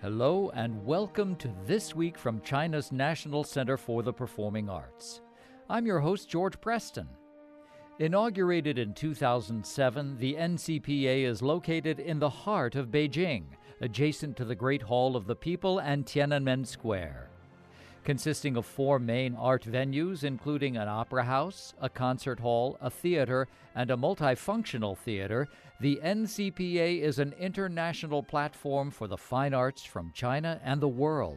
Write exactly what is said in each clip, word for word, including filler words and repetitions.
Hello and welcome to This Week from China's National Center for the Performing Arts. I'm your host, George Preston. Inaugurated in two thousand seven, the N C P A is located in the heart of Beijing, adjacent to the Great Hall of the People and Tiananmen Square. Consisting of four main art venues, including an opera house, a concert hall, a theater, and a multifunctional theater, the N C P A is an international platform for the fine arts from China and the world.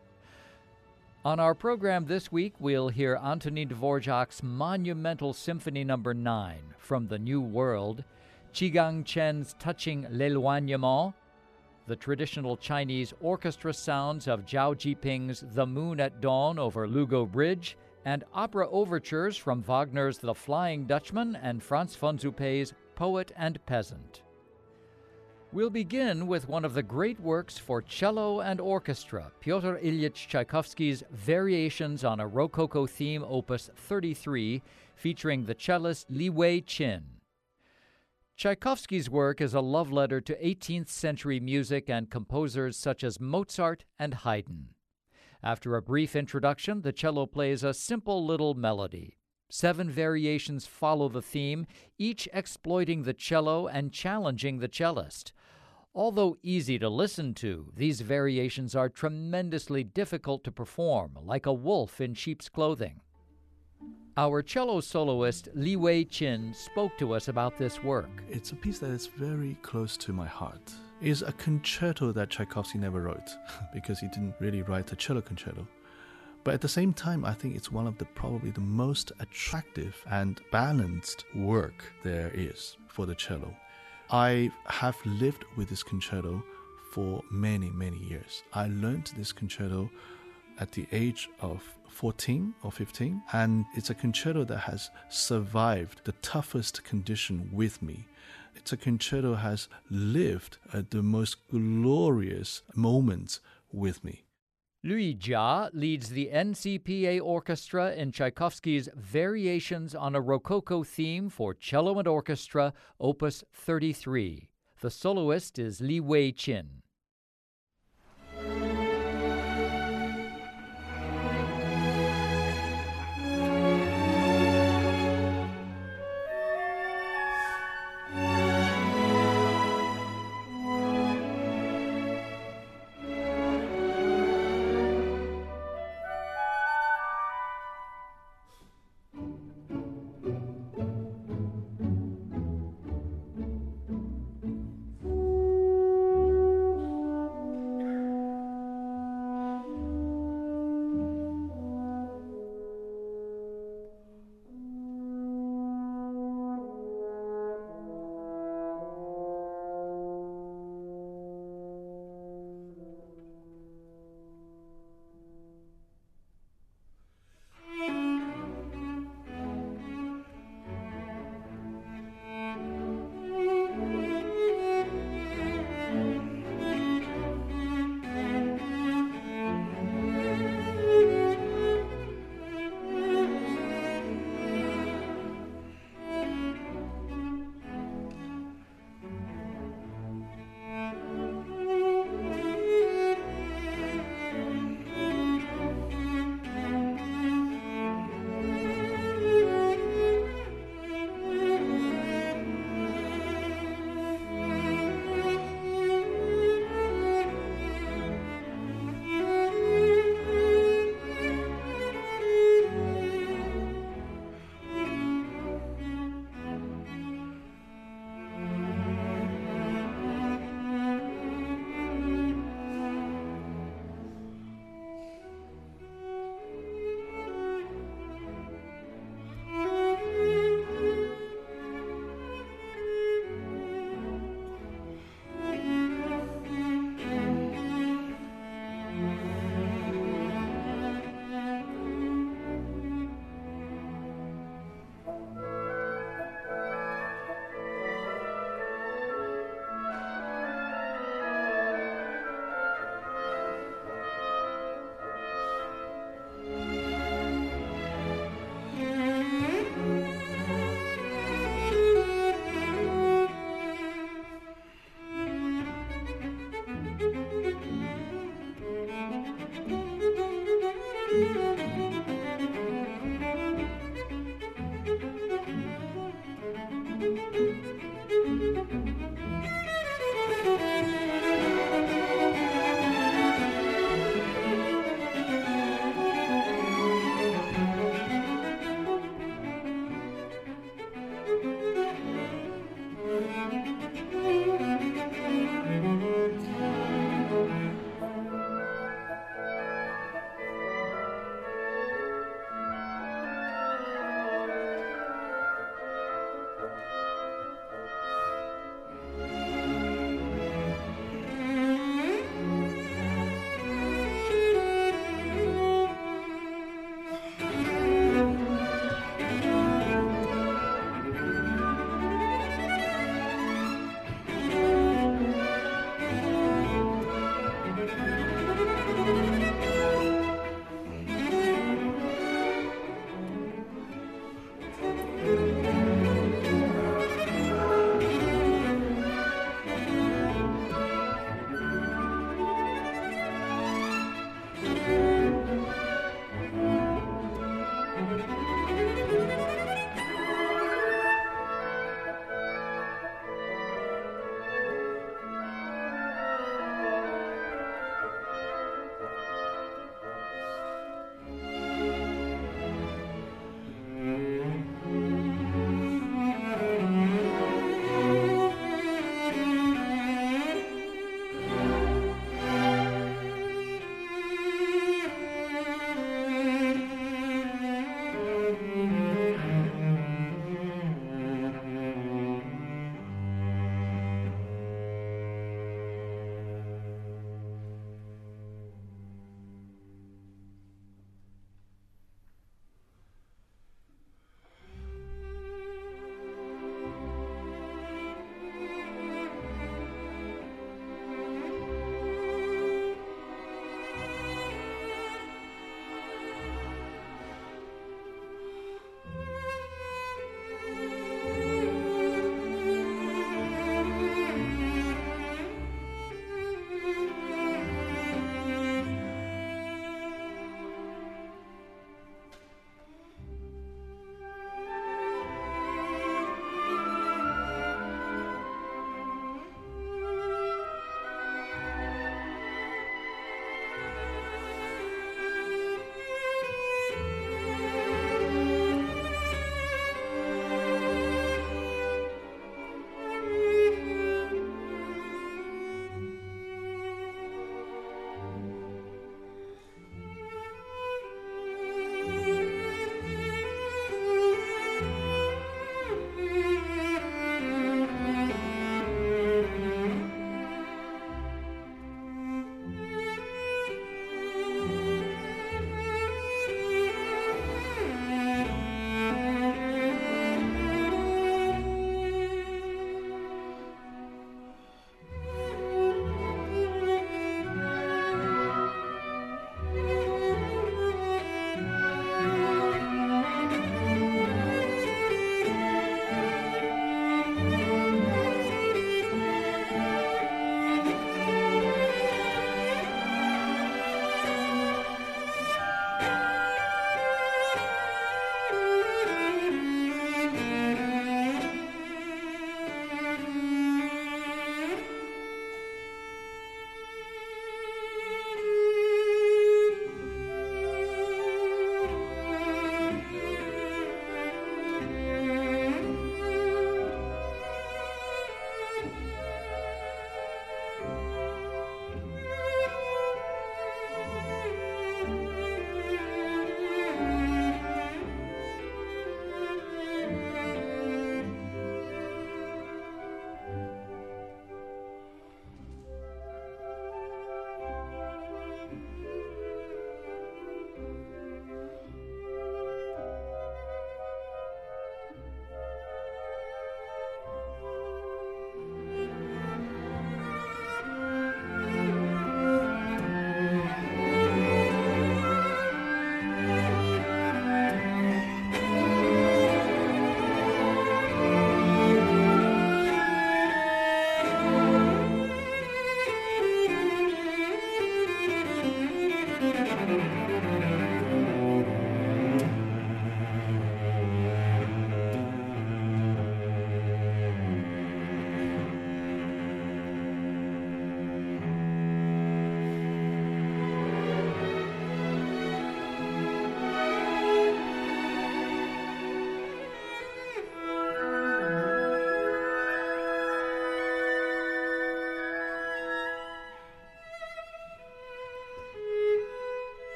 On our program this week, we'll hear Antonin Dvorak's monumental Symphony Number nine from the New World, Qigang Chen's touching L'Éloignement, the traditional Chinese orchestra sounds of Zhao Jiping's The Moon at Dawn over Lugo Bridge, and opera overtures from Wagner's The Flying Dutchman and Franz von Suppé's Poet and Peasant. We'll begin with one of the great works for cello and orchestra, Pyotr Ilyich Tchaikovsky's Variations on a Rococo Theme, Opus thirty-three, featuring the cellist Li Wei-chin. Tchaikovsky's work is a love letter to eighteenth century music and composers such as Mozart and Haydn. After a brief introduction, the cello plays a simple little melody. Seven variations follow the theme, each exploiting the cello and challenging the cellist. Although easy to listen to, these variations are tremendously difficult to perform, like a wolf in sheep's clothing. Our cello soloist Li Wei-chin spoke to us about this work. It's a piece that is very close to my heart. It's a concerto that Tchaikovsky never wrote because he didn't really write a cello concerto. But at the same time, I think it's one of the probably the most attractive and balanced work there is for the cello. I have lived with this concerto for many, many years. I learned this concerto at the age of fourteen or fifteen, and it's a concerto that has survived the toughest condition with me. It's a concerto that has lived at the most glorious moments with me. Lui Jia leads the N C P A Orchestra in Tchaikovsky's Variations on a Rococo Theme for Cello and Orchestra, Opus thirty-three. The soloist is Li Wei-chin.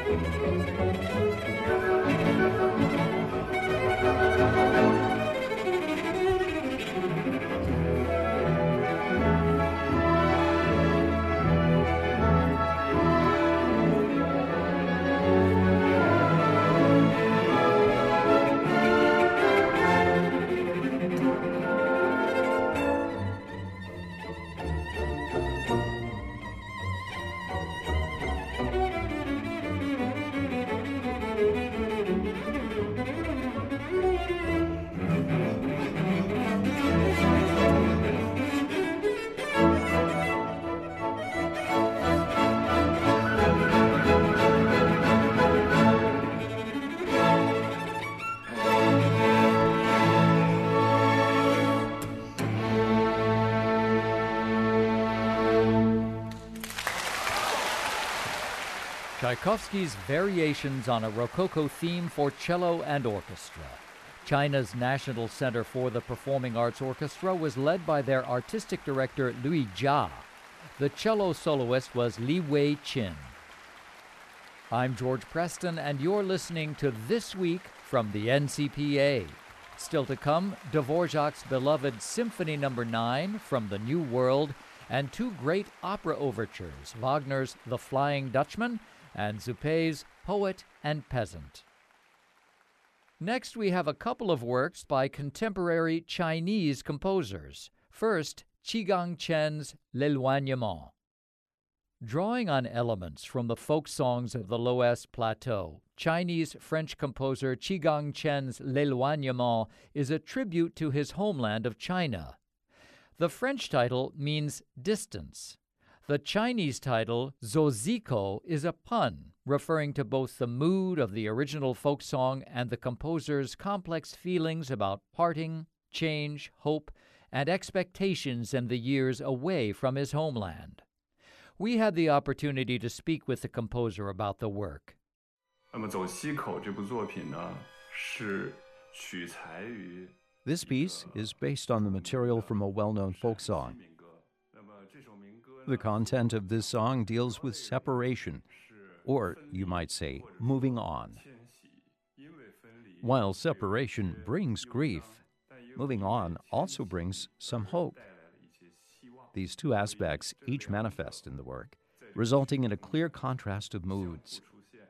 Tchaikovsky's Variations on a Rococo Theme for Cello and Orchestra. China's National Center for the Performing Arts Orchestra was led by their artistic director, Lui Jia. The cello soloist was Li Wei Qin. I'm George Preston, and you're listening to This Week from the N C P A. Still to come, Dvorak's beloved Symphony Number nine from the New World, and two great opera overtures, Wagner's The Flying Dutchman and Zuppe's Poet and Peasant. Next, we have a couple of works by contemporary Chinese composers. First, Qi Chen's L'Éloignement. Drawing on elements from the folk songs of the Loess Plateau, Chinese-French composer Qi Chen's L'Éloignement is a tribute to his homeland of China. The French title means distance. The Chinese title, Zoziko, is a pun, referring to both the mood of the original folk song and the composer's complex feelings about parting, change, hope, and expectations in the years away from his homeland. We had the opportunity to speak with the composer about the work. 那么走西口这部作品呢，是取材于 This piece is based on the material from a well-known folk song. The content of this song deals with separation, or you might say, moving on. While separation brings grief, moving on also brings some hope. These two aspects each manifest in the work, resulting in a clear contrast of moods.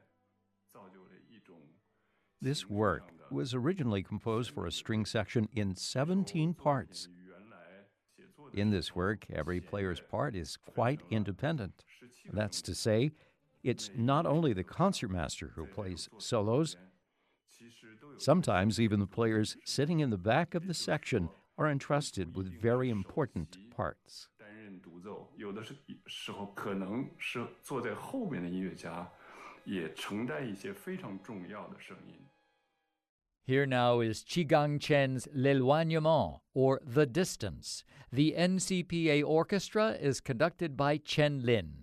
This work was originally composed for a string section in seventeen parts. In this work, every player's part is quite independent. That's to say, it's not only the concertmaster who plays solos. Sometimes even the players sitting in the back of the section are entrusted with very important parts. Here now is Qi Chen's L'Éloignement, or The Distance. The N C P A Orchestra is conducted by Chen Lin.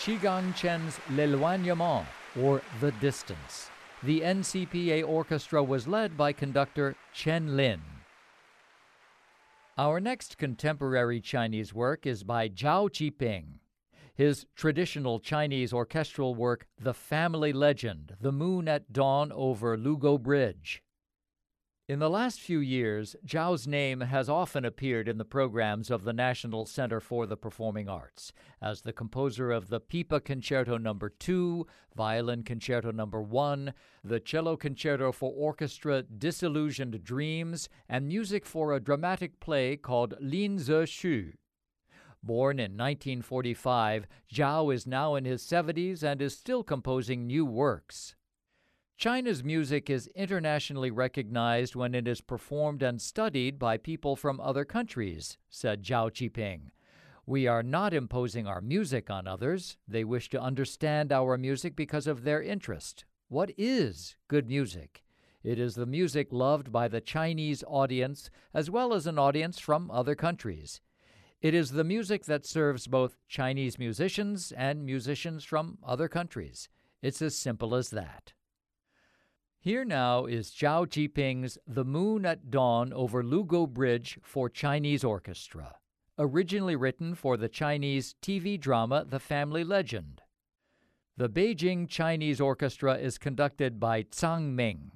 Shigang Chen's L'Éloignement, or The Distance. The N C P A orchestra was led by conductor Chen Lin. Our next contemporary Chinese work is by Zhao Qiping. His traditional Chinese orchestral work, The Family Legend, The Moon at Dawn over Lugo Bridge. In the last few years, Zhao's name has often appeared in the programs of the National Center for the Performing Arts as the composer of the Pipa Concerto Number two, Violin Concerto Number one, the Cello Concerto for Orchestra Disillusioned Dreams, and music for a dramatic play called Lin Ze Xu. Born in nineteen forty-five, Zhao is now in his seventies and is still composing new works. China's music is internationally recognized when it is performed and studied by people from other countries, said Zhao Qiping. We are not imposing our music on others. They wish to understand our music because of their interest. What is good music? It is the music loved by the Chinese audience as well as an audience from other countries. It is the music that serves both Chinese musicians and musicians from other countries. It's as simple as that. Here now is Zhao Qiping's The Moon at Dawn over Lugo Bridge for Chinese orchestra, originally written for the Chinese T V drama The Family Legend. The Beijing Chinese Orchestra is conducted by Zhang Ming.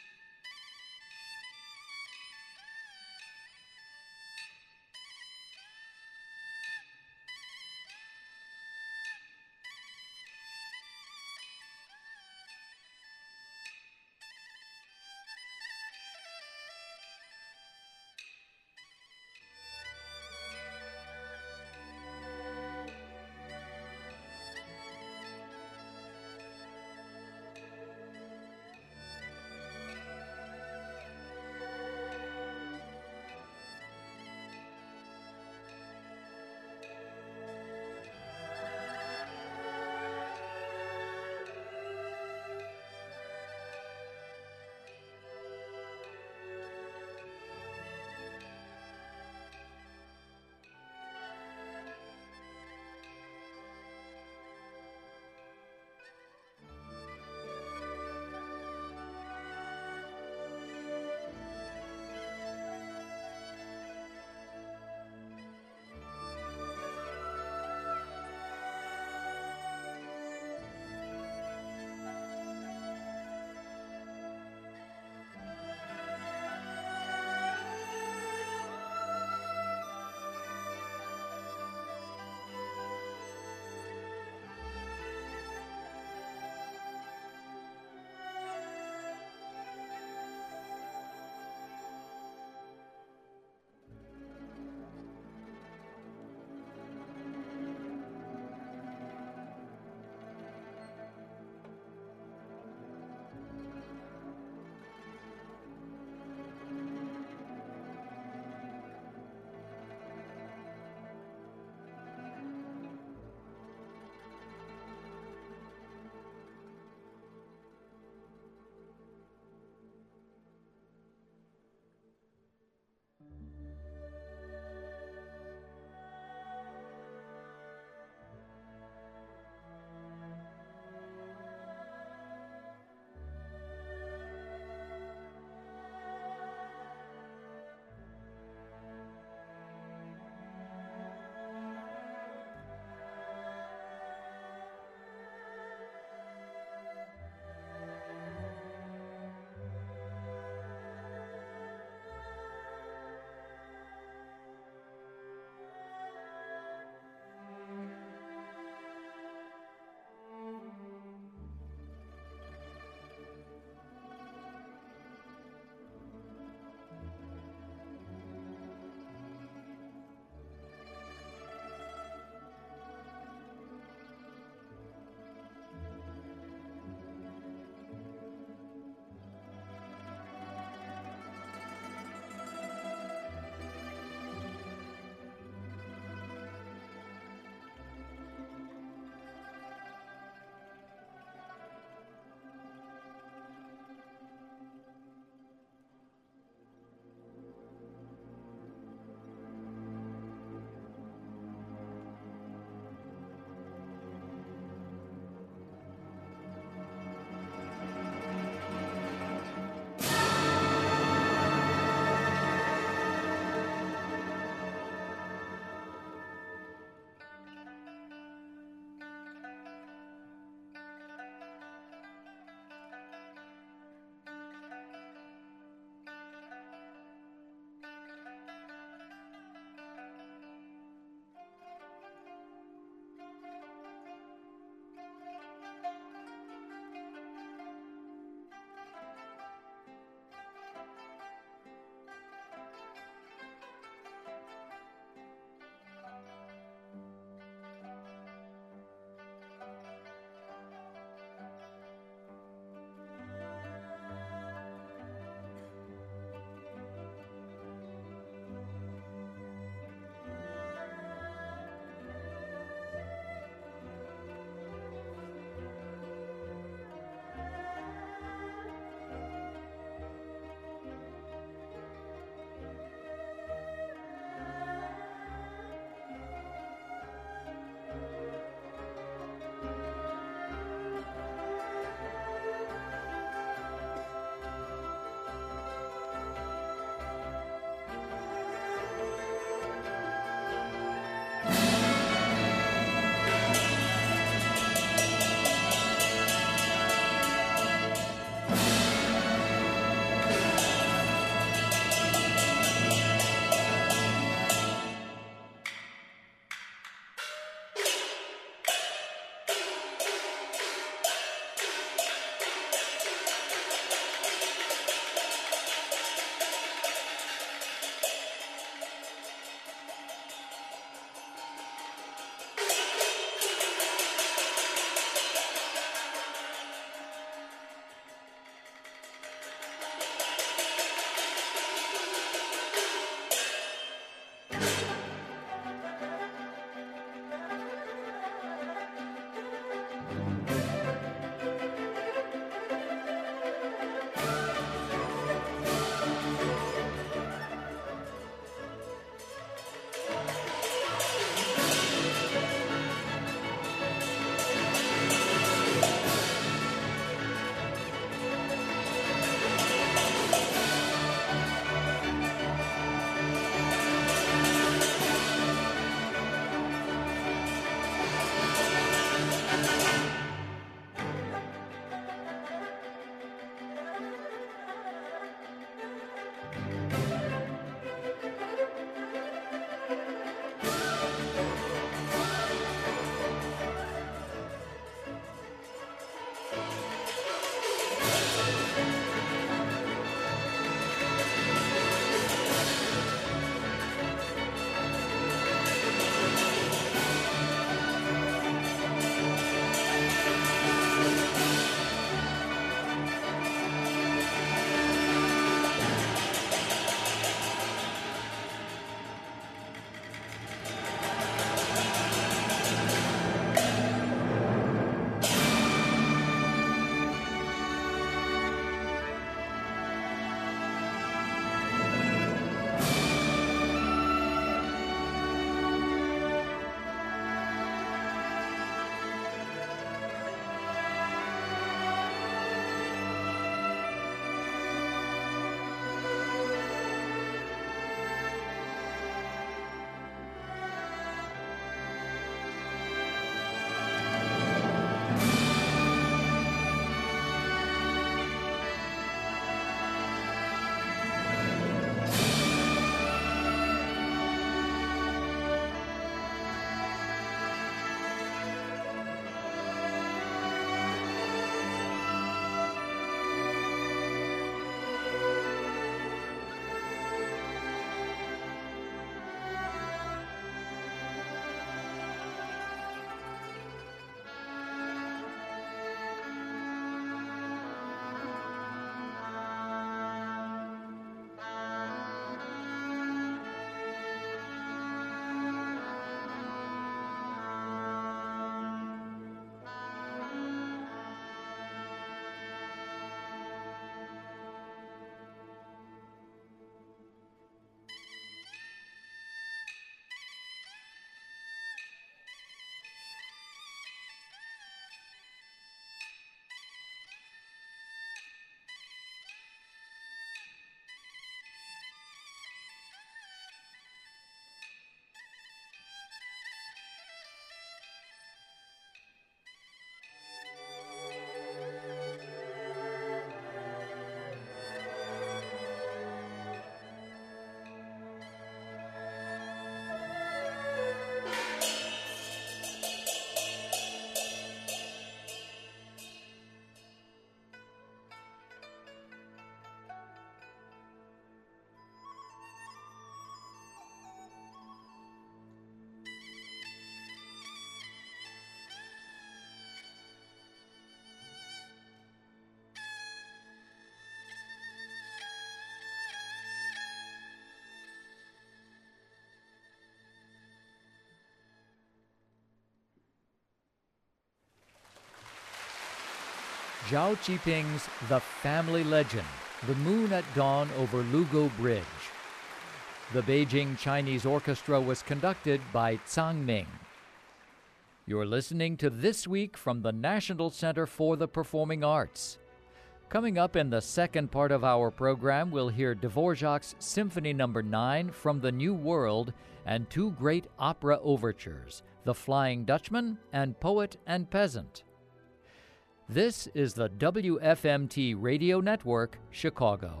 Zhao Qiping's The Family Legend, The Moon at Dawn over Lugo Bridge. The Beijing Chinese Orchestra was conducted by Zhang Ming. You're listening to This Week from the National Center for the Performing Arts. Coming up in the second part of our program, we'll hear Dvorak's Symphony Number nine from the New World and two great opera overtures, The Flying Dutchman and Poet and Peasant. This is the W F M T Radio Network, Chicago.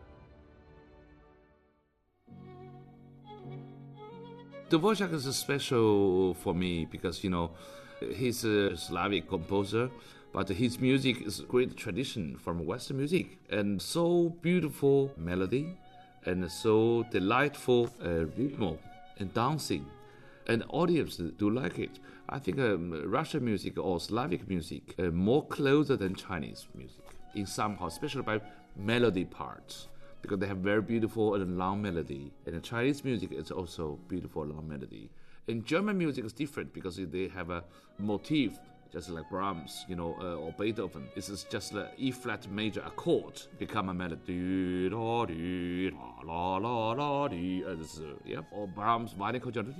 Dvorak is special for me because, you know, he's a Slavic composer, but his music is a great tradition from Western music, and so beautiful melody, and so delightful uh, rhythm and dancing, and audience do like it. I think um, Russian music or Slavic music uh, more closer than Chinese music in somehow, especially by melody parts, because they have very beautiful and long melody, and the Chinese music is also beautiful long melody. And German music is different because they have a motif, just like Brahms, you know, uh, or Beethoven. This is just the E flat major accord become a melody. La, la, la, la, uh, this is, uh, yeah. Or Brahms violin concerto.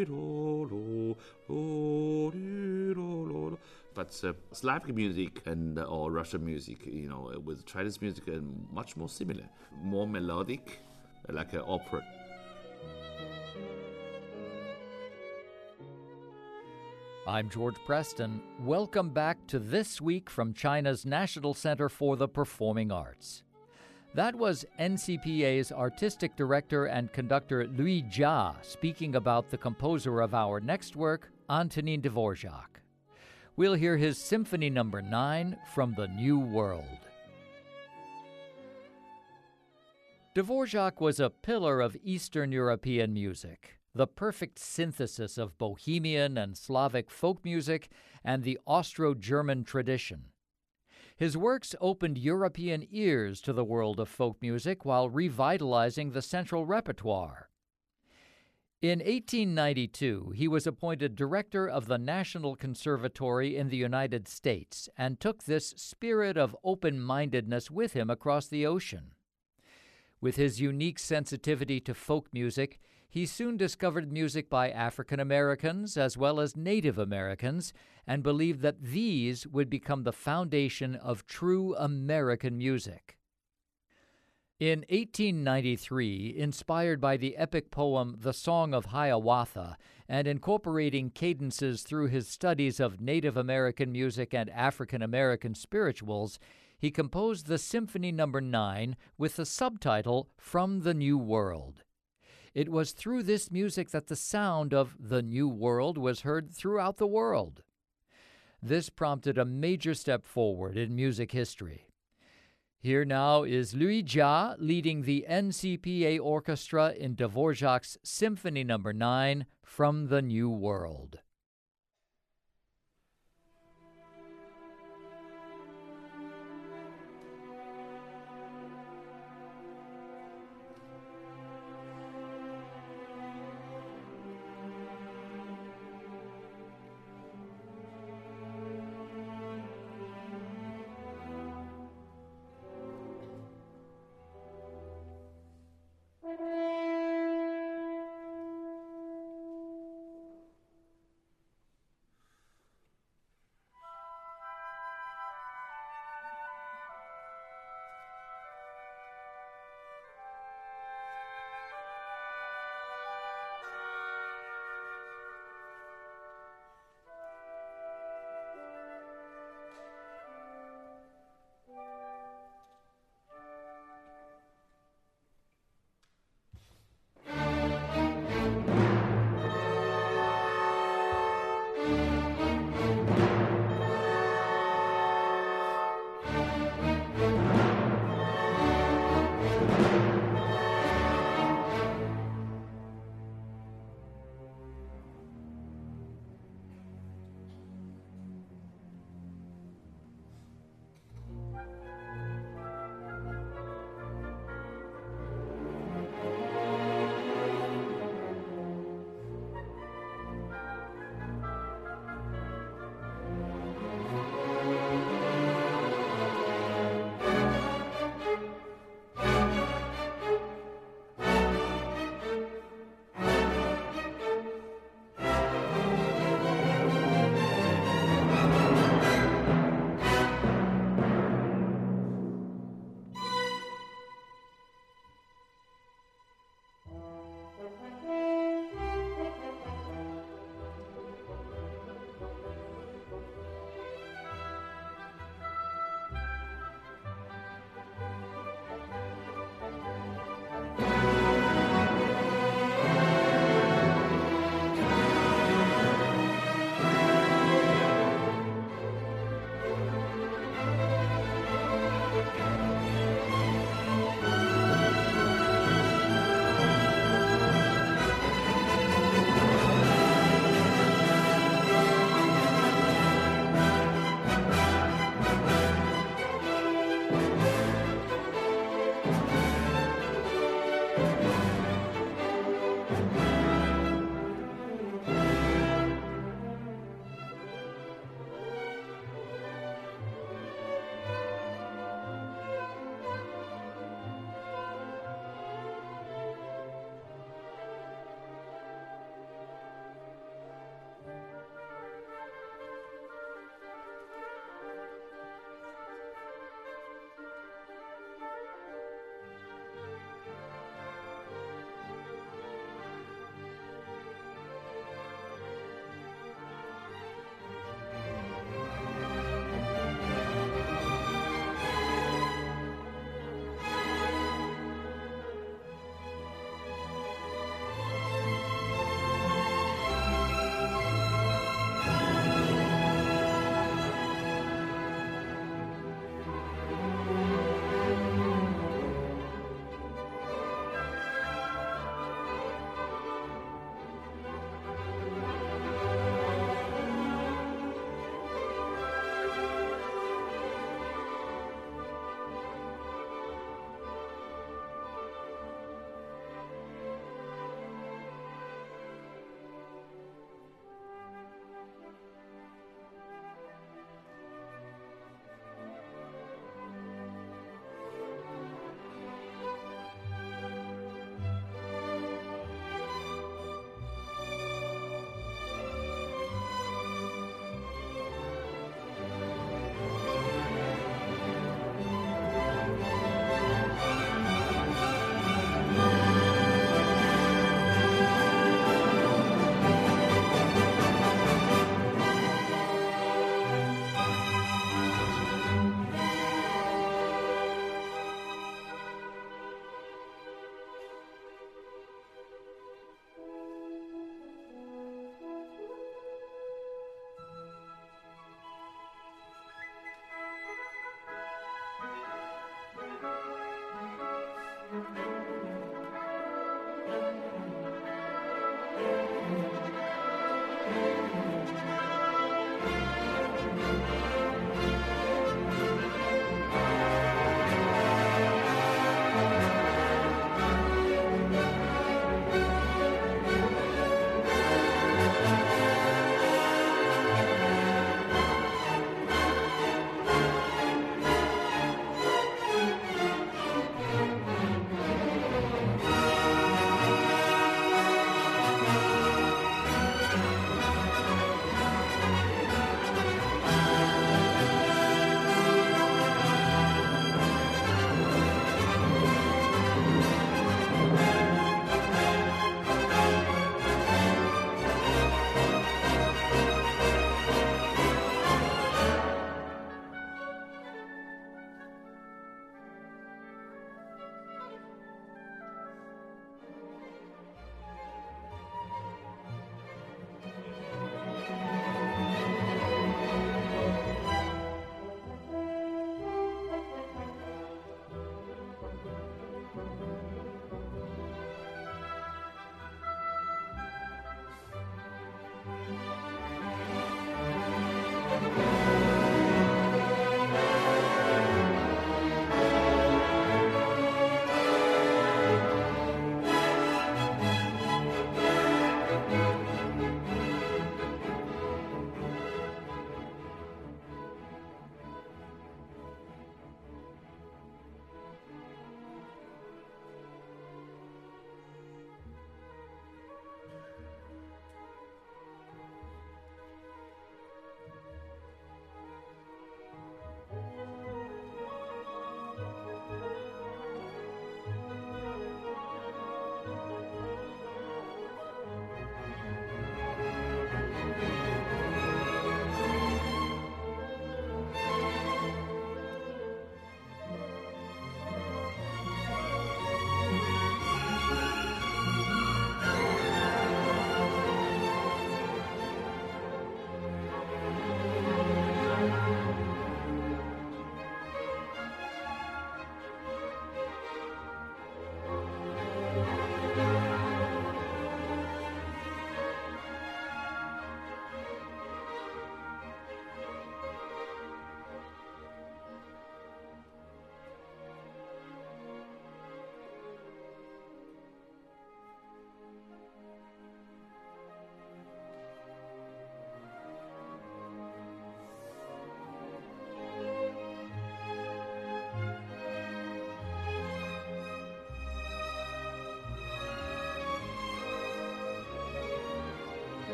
But uh, Slavic music and uh, or Russian music, you know, uh, with Chinese music, are much more similar, more melodic, uh, like an opera. I'm George Preston. Welcome back to This Week from China's National Center for the Performing Arts. That was N C P A's artistic director and conductor Louis Jia speaking about the composer of our next work, Antonin Dvorak. We'll hear his Symphony Number nine from the New World. Dvorak was a pillar of Eastern European music, the perfect synthesis of Bohemian and Slavic folk music and the Austro-German tradition. His works opened European ears to the world of folk music while revitalizing the central repertoire. In eighteen ninety-two, he was appointed director of the National Conservatory in the United States and took this spirit of open-mindedness with him across the ocean. With his unique sensitivity to folk music, he soon discovered music by African Americans as well as Native Americans and believed that these would become the foundation of true American music. In eighteen ninety-three, inspired by the epic poem The Song of Hiawatha and incorporating cadences through his studies of Native American music and African American spirituals, he composed the Symphony Number nine with the subtitle From the New World. It was through this music that the sound of the New World was heard throughout the world. This prompted a major step forward in music history. Here now is Louis Jia leading the N C P A Orchestra in Dvorak's Symphony Number nine from the New World.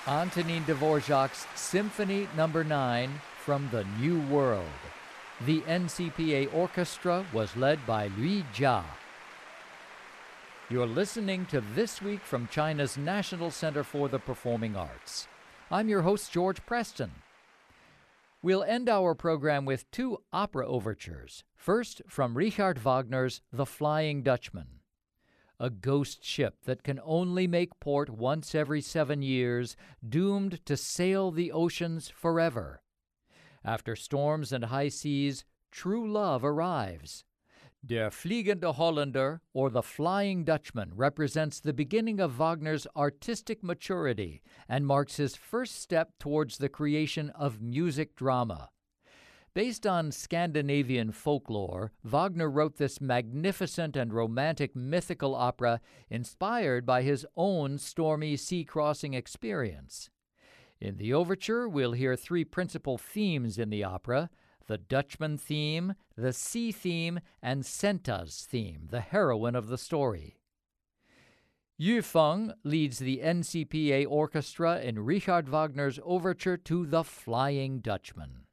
Antonin Dvorak's Symphony Number nine from the New World. The N C P A orchestra was led by Lui Jia. You're listening to This Week from China's National Center for the Performing Arts. I'm your host, George Preston. We'll end our program with two opera overtures. First, from Richard Wagner's The Flying Dutchman. A ghost ship that can only make port once every seven years, doomed to sail the oceans forever. After storms and high seas, true love arrives. Der Fliegende Holländer, or The Flying Dutchman, represents the beginning of Wagner's artistic maturity and marks his first step towards the creation of music drama. Based on Scandinavian folklore, Wagner wrote this magnificent and romantic mythical opera inspired by his own stormy sea-crossing experience. In the overture, we'll hear three principal themes in the opera: the Dutchman theme, the sea theme, and Senta's theme, the heroine of the story. Yu Feng leads the N C P A orchestra in Richard Wagner's overture to The Flying Dutchman.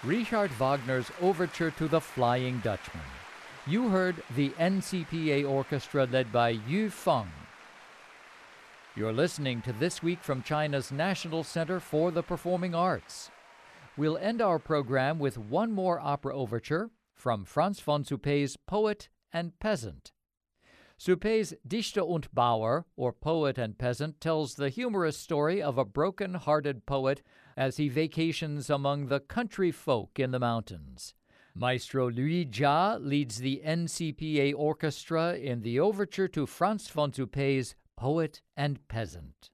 Richard Wagner's Overture to the Flying Dutchman. You heard the N C P A Orchestra led by Yu Feng. You're listening to This Week from China's National Center for the Performing Arts. We'll end our program with one more opera overture from Franz von Suppé's Poet and Peasant. Suppé's Dichter und Bauer, or Poet and Peasant, tells the humorous story of a broken-hearted poet as he vacations among the country folk in the mountains. Maestro Louis Jia leads the N C P A Orchestra in the overture to Franz von Suppé's Poet and Peasant.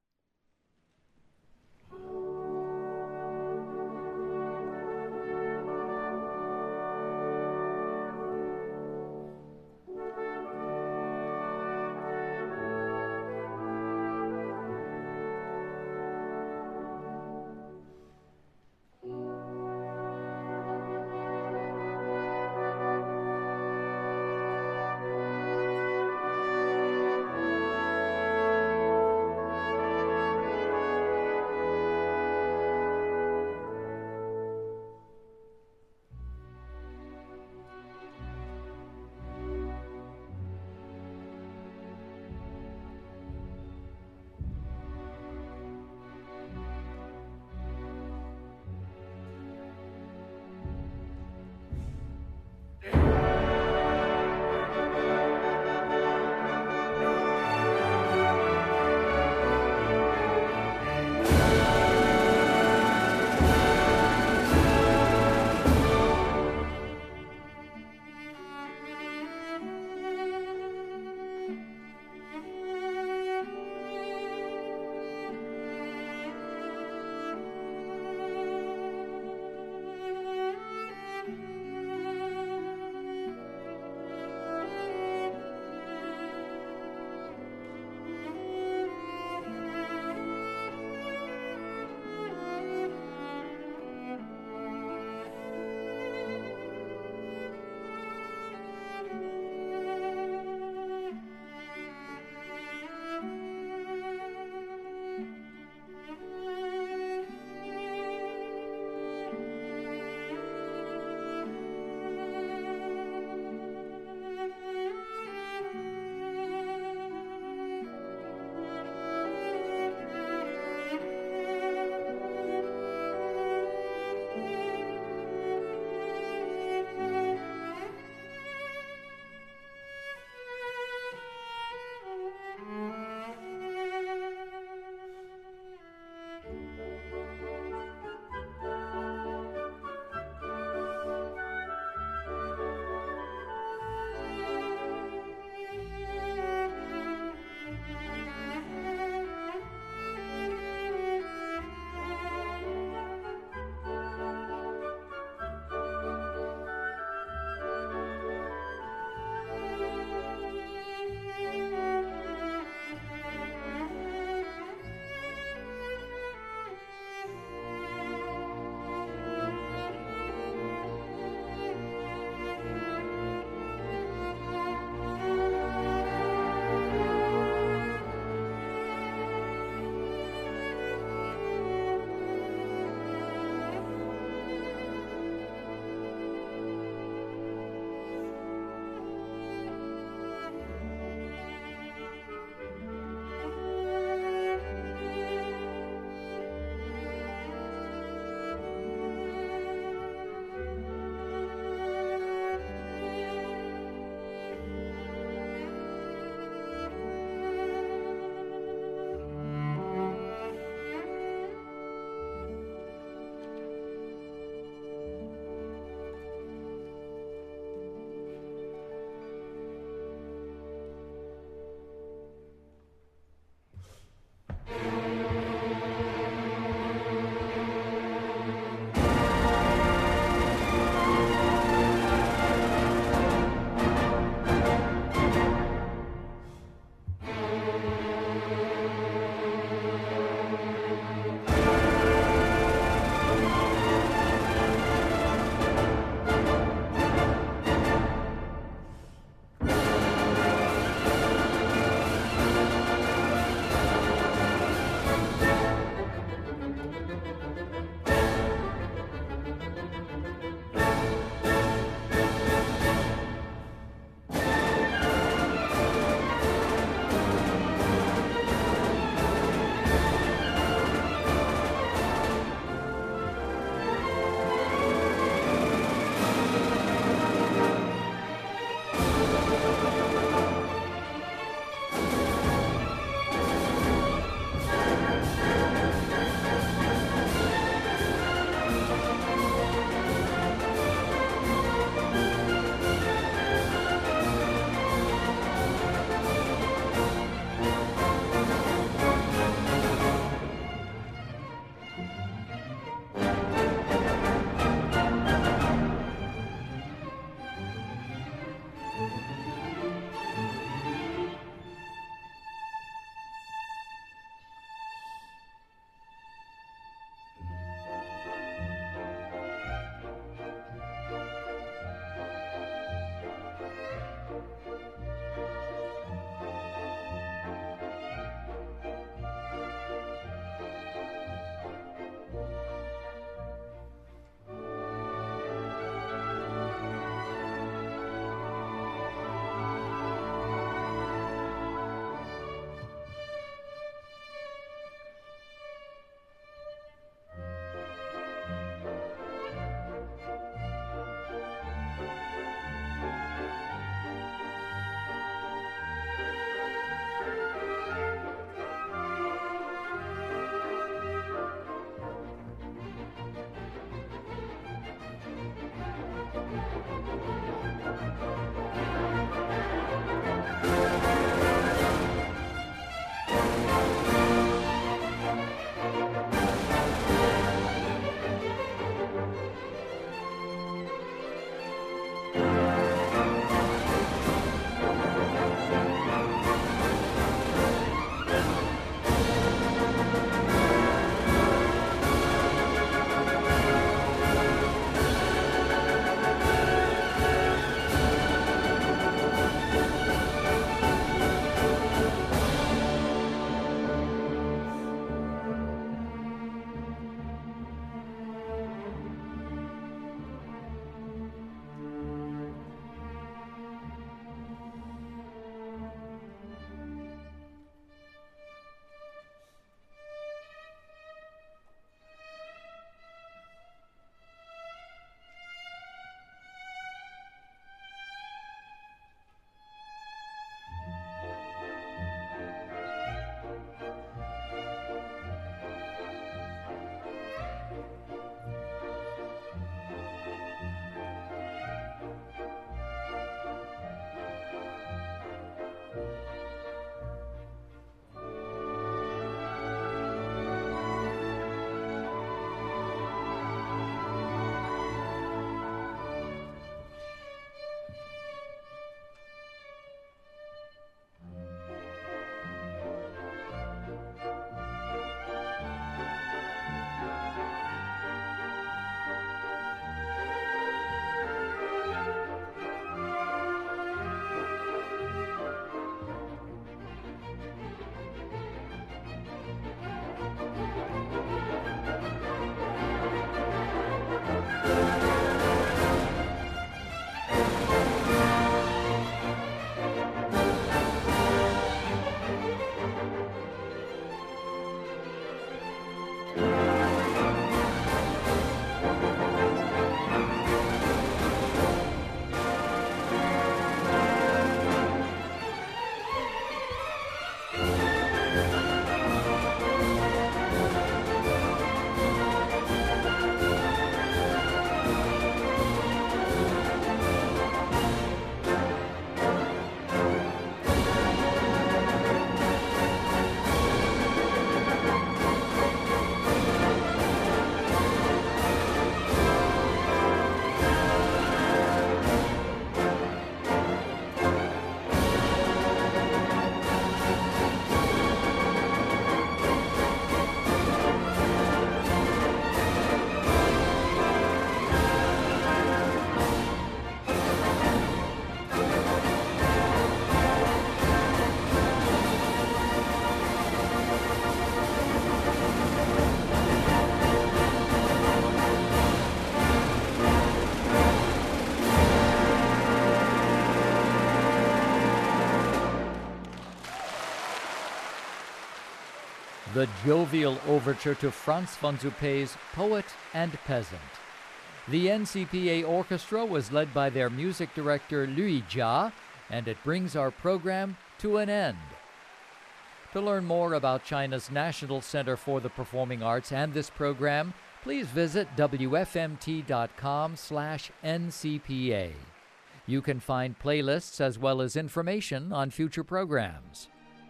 the jovial overture to Franz von Suppé's Poet and Peasant. The N C P A Orchestra was led by their music director Lui Jia, and it brings our program to an end. To learn more about China's National Center for the Performing Arts and this program, please visit W F M T dot com slash N C P A. You can find playlists as well as information on future programs.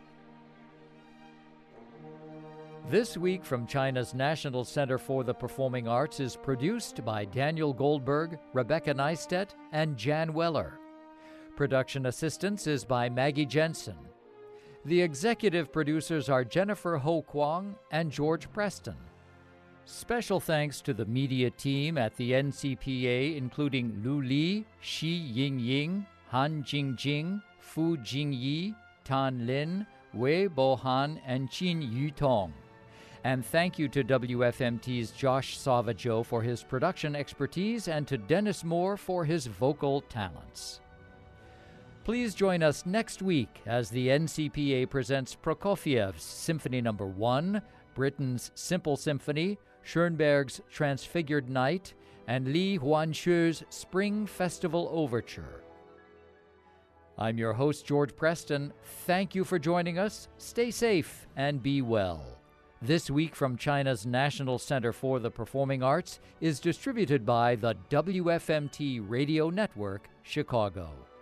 This Week from China's National Center for the Performing Arts is produced by Daniel Goldberg, Rebecca Neistat, and Jan Weller. Production assistance is by Maggie Jensen. The executive producers are Jennifer Ho Kwong and George Preston. Special thanks to the media team at the N C P A, including Lu Li, Shi Yingying, Han Jingjing, Fu Jingyi, Tan Lin, Wei Bohan, and Qin Yutong. And thank you to W F M T's Josh Savajo for his production expertise and to Dennis Moore for his vocal talents. Please join us next week as the N C P A presents Prokofiev's Symphony Number one, Britten's Simple Symphony, Schoenberg's Transfigured Night, and Li Huanshu's Spring Festival Overture. I'm your host, George Preston. Thank you for joining us. Stay safe and be well. This Week from China's National Center for the Performing Arts is distributed by the W F M T Radio Network, Chicago.